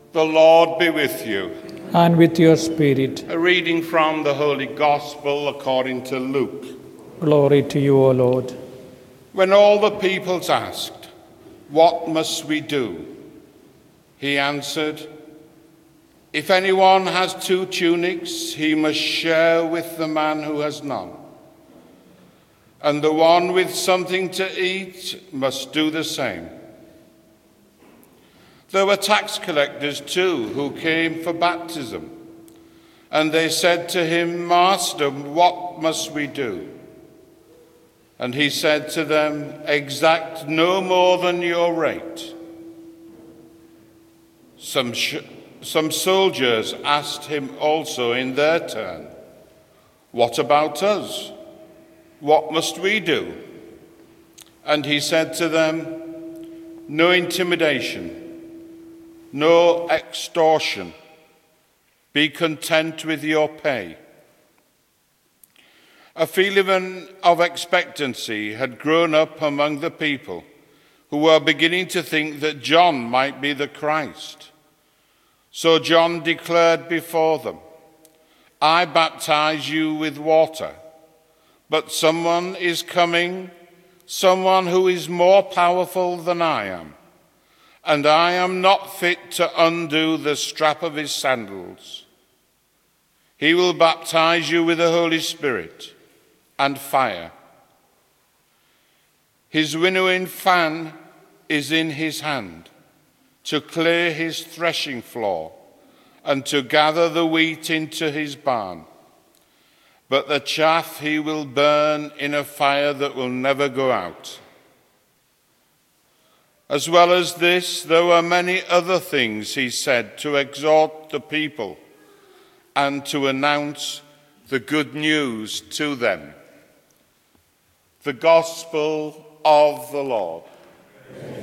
The Lord be with you. And with your spirit. A reading from the Holy Gospel according to Luke. Glory to you, O Lord. When all the peoples asked, "What must we do?" he answered, "If anyone has 2 tunics, he must share with the man who has none. And the one with something to eat must do the same." There were tax collectors too who came for baptism, and they said to him, "Master, what must we do?" And he said to them, "Exact no more than your rate." Some soldiers asked him also in their turn, "What about us? What must we do?" And he said to them, "No intimidation, no extortion. Be content with your pay." A feeling of expectancy had grown up among the people, who were beginning to think that John might be the Christ. So John declared before them, "I baptize you with water, but someone is coming, someone who is more powerful than I am, and I am not fit to undo the strap of his sandals. He will baptize you with the Holy Spirit and fire. His winnowing fan is in his hand to clear his threshing floor and to gather the wheat into his barn. But the chaff he will burn in a fire that will never go out." As well as this, there were many other things he said to exhort the people and to announce the good news to them. The Gospel of the Lord.